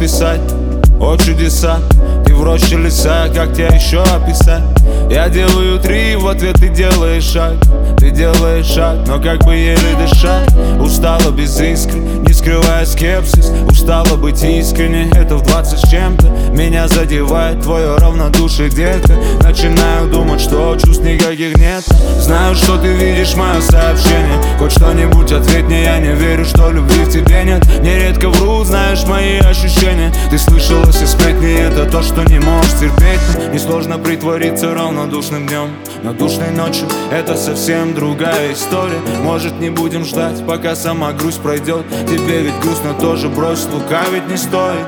писать о чудеса. Ты в роще леса, как тебя еще описать? Я делаю 3, в ответ ты делаешь шаг. Ты делаешь шаг, но как бы еле дышать. Устала без искры, не скрывая скепсис. Устала быть искренней, это в 20 с чем-то. Меня задевает твое равнодушие, детка. Начинаю думать, что чувств никаких нет. Знаю, что ты видишь мое сообщение. Хоть что-нибудь ответь мне, я не верю, что любви в тебе нет. Нередко вру, знаешь мои ощущения. Ты слышала все сплетни, это то, что не можешь терпеть. Несложно притвориться равнодушным днем, но душной ночью это совсем другая история. Может, не будем ждать, пока сама грусть пройдет. Тебе ведь грустно тоже, брось, лукавить не стоит.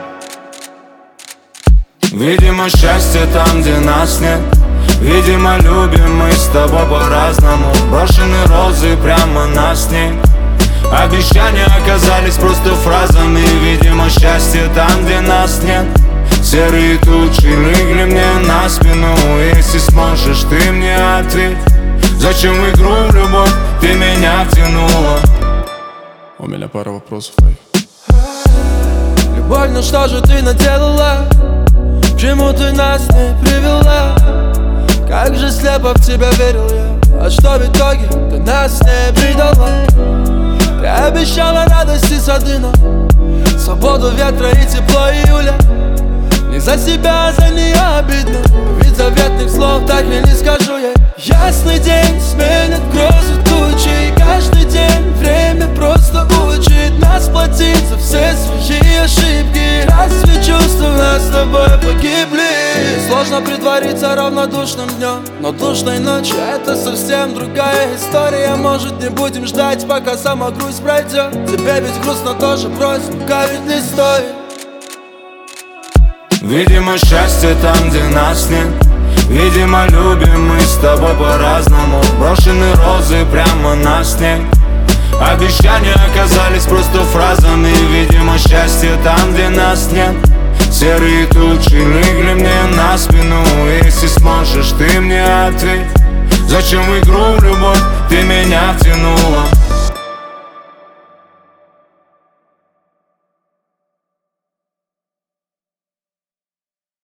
Видимо, счастье там, где нас нет. Видимо, любим мы с тобой по-разному. Брошены розы прямо на снег. Обещания оказались просто фразами. Видимо, счастье там, где нас нет. Серые тучи легли мне на спину. Если сможешь, ты мне ответь. Зачем в игру любовь ты меня втянула? У меня пара вопросов. Любовь, ну что же ты наделала? К чему ты нас не привела? Как же слепо в тебя верил я. А что в итоге ты нас не предала? Ты обещала радости сады нам, свободу ветра и тепло июля. Не за себя, а за нее обидно. Ведь заветных слов так и не скажу я. Ясный день сменит грозы тучи. И каждый день время просто учит нас платить за все свои ошибки. Разве чувства у нас с тобой погибли? Сложно притвориться равнодушным днем, но душной ночью это совсем другая история. Может, не будем ждать, пока сама грусть пройдет. Тебе ведь грустно тоже, брось, лукавить не стоит. Видимо, счастье там, где нас нет. Видимо, любим мы с тобой по-разному. Брошены розы прямо на снег. Обещания оказались просто фразами. Видимо, счастье там, где нас нет. Серые тучи легли мне на спину. Если сможешь, ты мне ответь. Зачем в игру любовь ты меня втянула?